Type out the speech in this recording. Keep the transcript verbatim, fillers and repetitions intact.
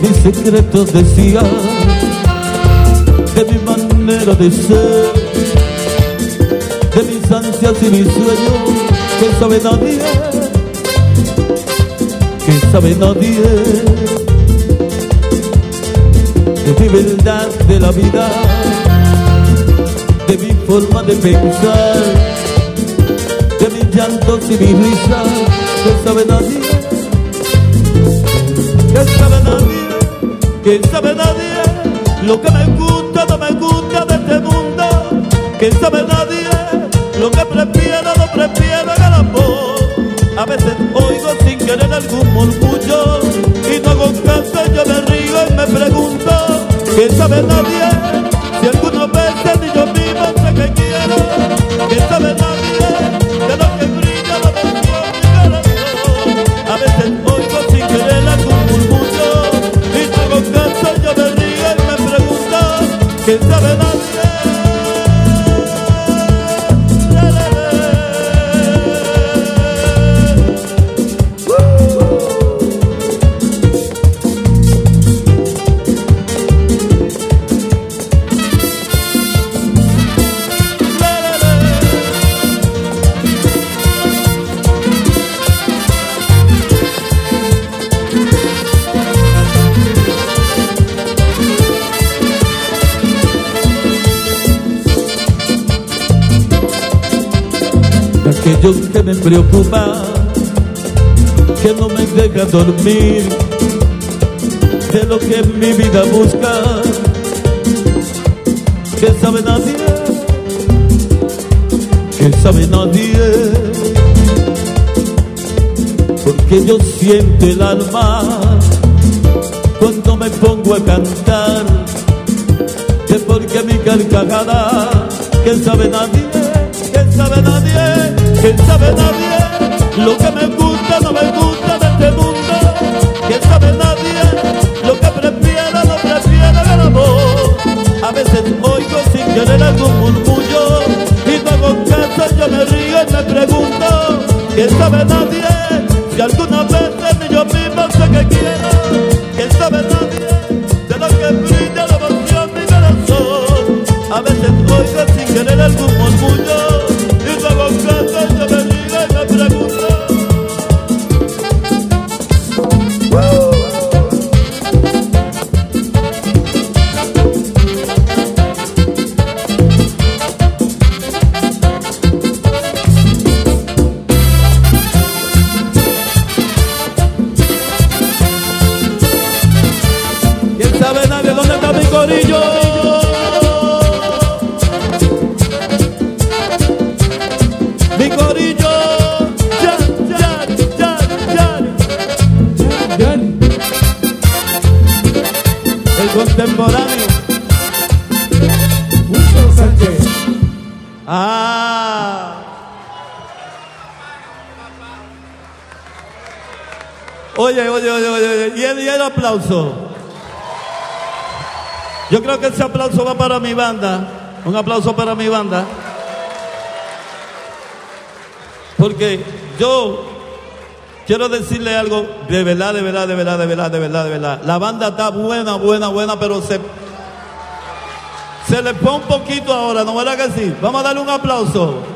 mis secretos decía, de mi manera de ser, de mis ansias y mis sueños, que sabe nadie, que sabe nadie, de mi verdad de la vida, de mi forma de pensar, de mis llantos y mis risas, que sabe nadie, que sabe nadie, que sabe nadie, lo que me gusta, no me gusta de este mundo, que sabe nadie, lo que prefiero, no prefiero en el amor. A veces oigo sin querer algún murmullo y no hago caso, yo me río y me pregunto, que sabe nadie, si algunas veces ni yo mismo sé que quiero, que sabe nadie, de lo que brilla la pasión de mi corazón. A veces oigo sin querer algún murmullo y no hago caso, yo me río y me pregunto, que sabe nadie. Aquellos que me preocupan, que no me dejan dormir, de lo que en mi vida busca, que sabe nadie, que sabe nadie, porque yo siento el alma cuando me pongo a cantar, que porque mi carcajada, que sabe nadie, que sabe nadie, que sabe nadie, lo que me gusta, no me gusta de este mundo, que sabe nadie, lo que prefiero, no prefiero en el amor. A veces oigo sin querer algún murmullo y no hago caso, yo me río y me pregunto, que sabe nadie, si algunas veces ni yo mismo sé que quiero, que sabe nadie, de lo que brilla la pasión de mi corazón. A veces oigo sin querer algún murmullo y no hago caso, yo me río y me pregunto. ¡Woo! ¿Quién sabe nadie dónde está mi corillo? Mi corillo, ya, ya, ya, ya, ya. El contemporáneo. Wilson Sánchez. Ah. Oye, oye, oye, oye, y el, y el aplauso. Yo creo que ese aplauso va para mi banda. Un aplauso para mi banda. Porque yo quiero decirle algo de verdad, de verdad, de verdad, de verdad, de verdad, de verdad. La banda está buena, buena, buena, pero se, se le pone un poquito ahora, ¿no verdad que sí? Vamos a darle un aplauso.